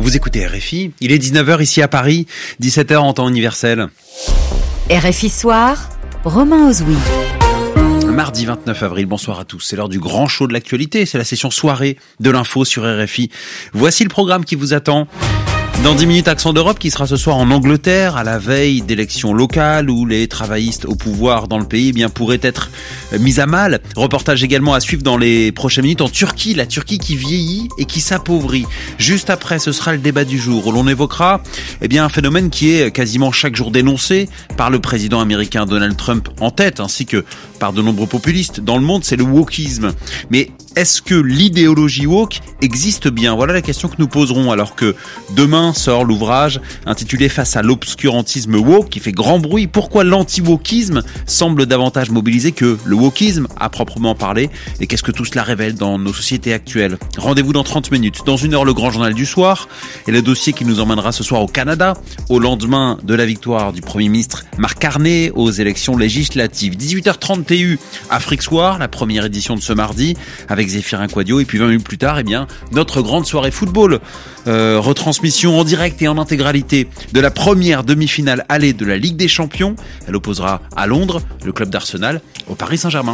Vous écoutez RFI, il est 19h ici à Paris, 17h en temps universel. RFI Soir, Romain Ozoui. Mardi 29 avril, bonsoir à tous. C'est l'heure du grand show de l'actualité, c'est la session soirée de l'info sur RFI. Voici le programme qui vous attend. Dans 10 minutes, Accent d'Europe qui sera ce soir en Angleterre à la veille d'élections locales où les travaillistes au pouvoir dans le pays pourraient être mis à mal. Reportage également à suivre dans les prochaines minutes en Turquie, la Turquie qui vieillit et qui s'appauvrit. Juste après, ce sera le débat du jour où l'on évoquera un phénomène qui est quasiment chaque jour dénoncé par le président américain Donald Trump en tête ainsi que par de nombreux populistes dans le monde, c'est le wokisme. Mais est-ce que l'idéologie woke existe bien ? Voilà la question que nous poserons alors que demain sort l'ouvrage intitulé Face à l'obscurantisme woke qui fait grand bruit. Pourquoi l'anti-wokisme semble davantage mobilisé que le wokisme à proprement parler ? Et qu'est-ce que tout cela révèle dans nos sociétés actuelles ? Rendez-vous dans 30 minutes. Dans une heure, le grand journal du soir et le dossier qui nous emmènera ce soir au Canada au lendemain de la victoire du Premier ministre Mark Carney aux élections législatives. 18h30 TU, Afrique Soir, la première édition de ce mardi avec Zéphirin Quadio et puis 20 minutes plus tard, notre grande soirée football. Retransmission en direct et en intégralité de la première demi-finale allée de la Ligue des Champions. Elle opposera à Londres le club d'Arsenal au Paris Saint-Germain.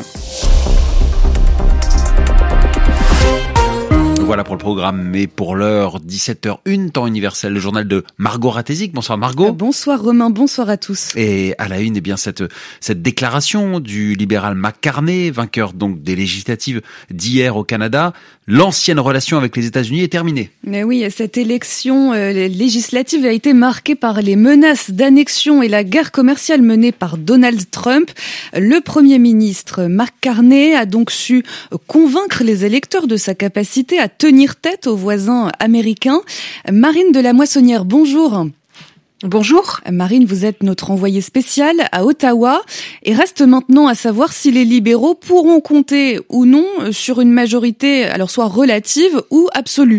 Voilà pour le programme, mais pour l'heure, 17h01, temps universel, le journal de Margot Ratézic. Bonsoir Margot. Bonsoir Romain, bonsoir à tous. Et à la une, cette déclaration du libéral Mark Carney, vainqueur donc des législatives d'hier au Canada. L'ancienne relation avec les États-Unis est terminée. Mais oui, cette élection législative a été marquée par les menaces d'annexion et la guerre commerciale menée par Donald Trump. Le Premier ministre Mark Carney a donc su convaincre les électeurs de sa capacité à tenir tête aux voisins américains. Marine de la Moissonnière, bonjour. Bonjour. Marine, vous êtes notre envoyée spéciale à Ottawa et reste maintenant à savoir si les libéraux pourront compter ou non sur une majorité, alors soit relative ou absolue.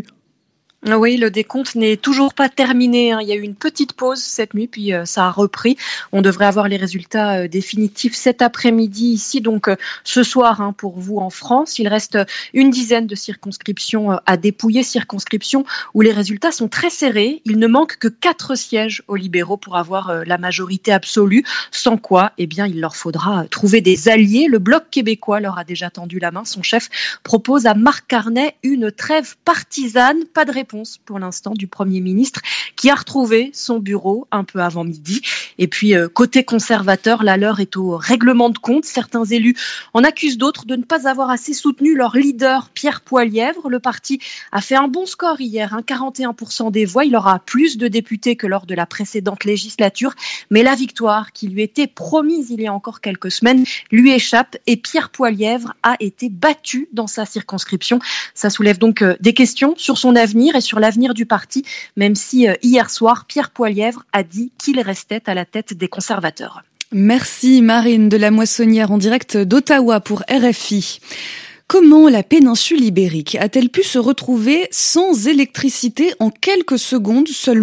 Oui, le décompte n'est toujours pas terminé. Il y a eu une petite pause cette nuit, puis ça a repris. On devrait avoir les résultats définitifs cet après-midi ici, donc ce soir pour vous en France. Il reste une dizaine de circonscriptions à dépouiller, circonscriptions où les résultats sont très serrés. Il ne manque que 4 sièges aux libéraux pour avoir la majorité absolue, sans quoi, il leur faudra trouver des alliés. Le Bloc québécois leur a déjà tendu la main. Son chef propose à Mark Carney une trêve partisane. Pas de réponse pour l'instant du Premier ministre qui a retrouvé son bureau un peu avant midi. Et puis côté conservateur, la leur est au règlement de compte. Certains élus en accusent d'autres de ne pas avoir assez soutenu leur leader Pierre Poilievre. Le parti a fait un bon score hier, 41% des voix. Il aura plus de députés que lors de la précédente législature. Mais la victoire qui lui était promise il y a encore quelques semaines lui échappe et Pierre Poilievre a été battu dans sa circonscription. Ça soulève donc des questions sur son avenir et sur l'avenir du parti, même si hier soir, Pierre Poilievre a dit qu'il restait à la tête des conservateurs. Merci Marine de la Moissonnière en direct d'Ottawa pour RFI. Comment la péninsule ibérique a-t-elle pu se retrouver sans électricité en quelques secondes seulement ?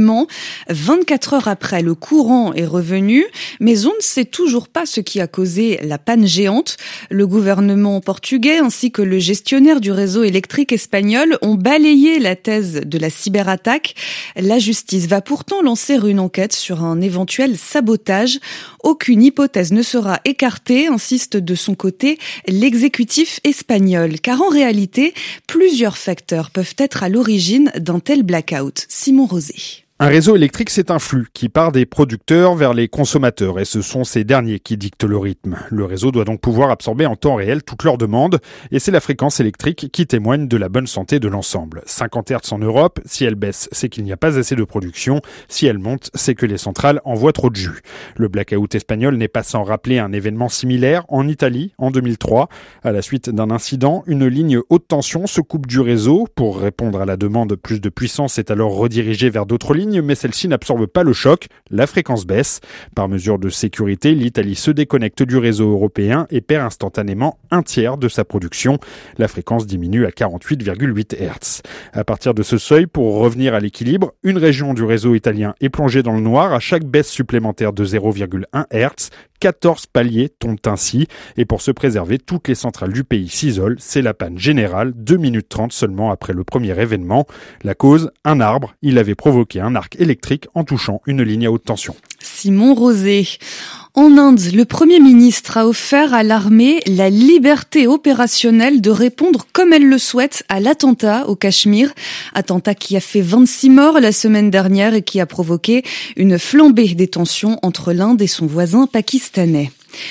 24 heures après, le courant est revenu, mais on ne sait toujours pas ce qui a causé la panne géante. Le gouvernement portugais ainsi que le gestionnaire du réseau électrique espagnol ont balayé la thèse de la cyberattaque. La justice va pourtant lancer une enquête sur un éventuel sabotage. Aucune hypothèse ne sera écartée, insiste de son côté l'exécutif espagnol. Car en réalité, plusieurs facteurs peuvent être à l'origine d'un tel blackout. Simon Rosé. Un réseau électrique, c'est un flux qui part des producteurs vers les consommateurs et ce sont ces derniers qui dictent le rythme. Le réseau doit donc pouvoir absorber en temps réel toutes leurs demandes et c'est la fréquence électrique qui témoigne de la bonne santé de l'ensemble. 50 Hz en Europe, si elle baisse, c'est qu'il n'y a pas assez de production. Si elle monte, c'est que les centrales envoient trop de jus. Le blackout espagnol n'est pas sans rappeler un événement similaire en Italie en 2003. À la suite d'un incident, une ligne haute tension se coupe du réseau. Pour répondre à la demande, plus de puissance est alors redirigée vers d'autres lignes, mais celle-ci n'absorbe pas le choc, la fréquence baisse. Par mesure de sécurité, l'Italie se déconnecte du réseau européen et perd instantanément un tiers de sa production. La fréquence diminue à 48,8 Hz. À partir de ce seuil, pour revenir à l'équilibre, une région du réseau italien est plongée dans le noir à chaque baisse supplémentaire de 0,1 Hz. 14 paliers tombent ainsi. Et pour se préserver, toutes les centrales du pays s'isolent. C'est la panne générale, 2 minutes 30 seulement après le premier événement. La cause, un arbre. Il avait provoqué un arc électrique en touchant une ligne à haute tension. Simon Rosé. En Inde, le Premier ministre a offert à l'armée la liberté opérationnelle de répondre comme elle le souhaite à l'attentat au Cachemire. Attentat qui a fait 26 morts la semaine dernière et qui a provoqué une flambée des tensions entre l'Inde et son voisin pakistanais.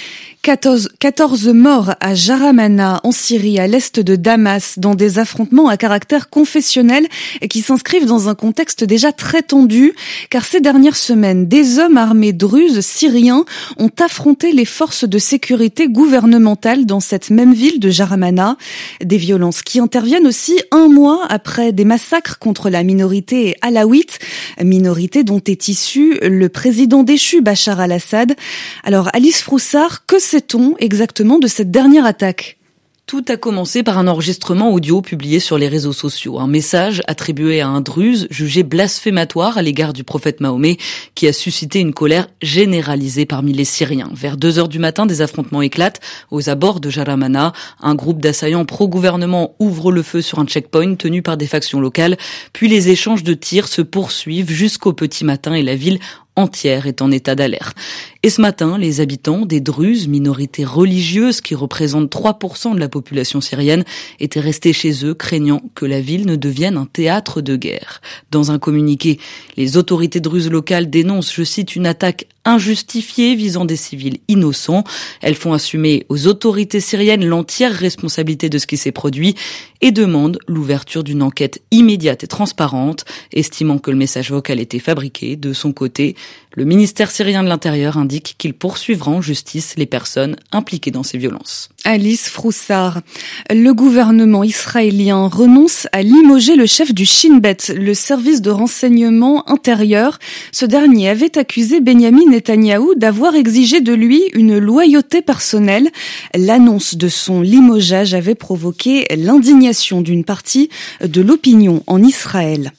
14 morts à Jaramana, en Syrie, à l'est de Damas, dans des affrontements à caractère confessionnel et qui s'inscrivent dans un contexte déjà très tendu, car ces dernières semaines, des hommes armés druzes syriens ont affronté les forces de sécurité gouvernementales dans cette même ville de Jaramana. Des violences qui interviennent aussi un mois après des massacres contre la minorité alaouite, minorité dont est issu le président déchu Bachar al-Assad. Alors Alice Froussard, que sait-on exactement de cette dernière attaque ? Tout a commencé par un enregistrement audio publié sur les réseaux sociaux. Un message attribué à un druze jugé blasphématoire à l'égard du prophète Mahomet qui a suscité une colère généralisée parmi les Syriens. Vers 2h du matin, des affrontements éclatent aux abords de Jaramana. Un groupe d'assaillants pro-gouvernement ouvre le feu sur un checkpoint tenu par des factions locales. Puis les échanges de tirs se poursuivent jusqu'au petit matin et la ville entière est en état d'alerte. Et ce matin, les habitants des Druzes, minorité religieuse qui représente 3% de la population syrienne, étaient restés chez eux, craignant que la ville ne devienne un théâtre de guerre. Dans un communiqué, les autorités druzes locales dénoncent, je cite, une attaque injustifiée visant des civils innocents. Elles font assumer aux autorités syriennes l'entière responsabilité de ce qui s'est produit et demandent l'ouverture d'une enquête immédiate et transparente, estimant que le message vocal était fabriqué. De son côté, le ministère syrien de l'Intérieur indique qu'il poursuivra en justice les personnes impliquées dans ces violences. Alice Froussard. Le gouvernement israélien renonce à limoger le chef du Shin Bet, le service de renseignement intérieur. Ce dernier avait accusé Benyamin Netanyahou d'avoir exigé de lui une loyauté personnelle. L'annonce de son limogeage avait provoqué l'indignation d'une partie de l'opinion en Israël.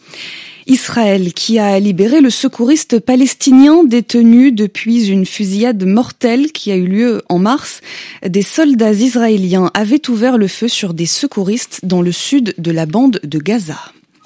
Israël qui a libéré le secouriste palestinien détenu depuis une fusillade mortelle qui a eu lieu en mars. Des soldats israéliens avaient ouvert le feu sur des secouristes dans le sud de la bande de Gaza.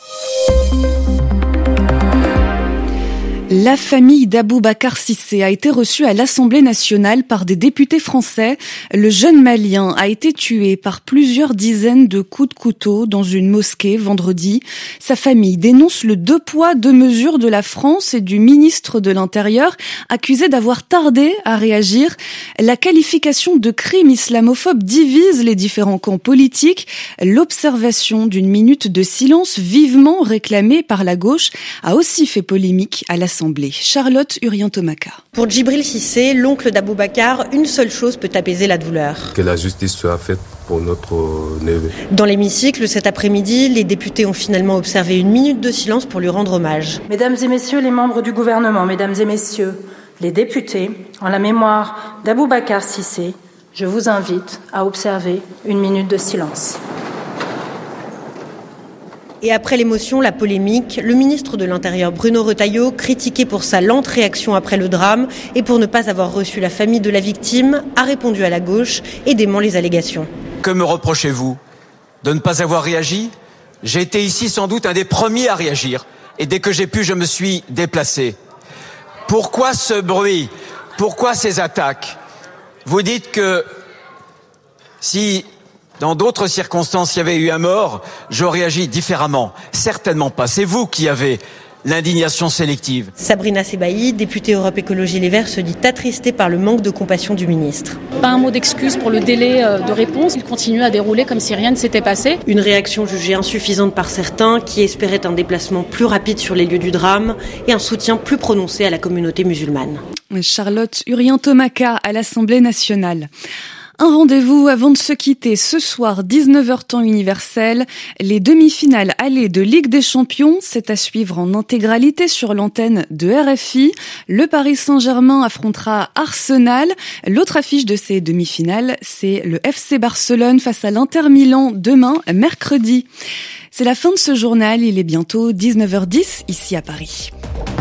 La famille d'Abou Bakar Cissé a été reçue à l'Assemblée nationale par des députés français. Le jeune Malien a été tué par plusieurs dizaines de coups de couteau dans une mosquée vendredi. Sa famille dénonce le 2 poids 2 mesures de la France et du ministre de l'Intérieur, accusé d'avoir tardé à réagir. La qualification de crime islamophobe divise les différents camps politiques. L'observation d'une minute de silence vivement réclamée par la gauche a aussi fait polémique à l'Assemblée. Charlotte Urien-Tomaka. Pour Djibril Cissé, l'oncle d'Abou Bakar, une seule chose peut apaiser la douleur. Que la justice soit faite pour notre neveu. Dans l'hémicycle, cet après-midi, les députés ont finalement observé une minute de silence pour lui rendre hommage. Mesdames et messieurs les membres du gouvernement, mesdames et messieurs les députés, en la mémoire d'Abou Bakar Cissé, je vous invite à observer une minute de silence. Et après l'émotion, la polémique, le ministre de l'Intérieur Bruno Retailleau, critiqué pour sa lente réaction après le drame et pour ne pas avoir reçu la famille de la victime, a répondu à la gauche et dément les allégations. Que me reprochez-vous ? De ne pas avoir réagi ? J'ai été ici sans doute un des premiers à réagir. Et dès que j'ai pu, je me suis déplacé. Pourquoi ce bruit ? Pourquoi ces attaques ? Vous dites que si dans d'autres circonstances il y avait eu un mort, j'aurais agi différemment. Certainement pas. C'est vous qui avez l'indignation sélective. Sabrina Sebaï, députée Europe Écologie Les Verts, se dit attristée par le manque de compassion du ministre. Pas un mot d'excuse pour le délai de réponse. Il continue à dérouler comme si rien ne s'était passé. Une réaction jugée insuffisante par certains qui espéraient un déplacement plus rapide sur les lieux du drame et un soutien plus prononcé à la communauté musulmane. Charlotte Urien-Tomaka à l'Assemblée nationale. Un rendez-vous avant de se quitter ce soir, 19h temps universel. Les demi-finales allées de Ligue des Champions, c'est à suivre en intégralité sur l'antenne de RFI. Le Paris Saint-Germain affrontera Arsenal. L'autre affiche de ces demi-finales, c'est le FC Barcelone face à l'Inter Milan demain, mercredi. C'est la fin de ce journal, il est bientôt 19h10 ici à Paris.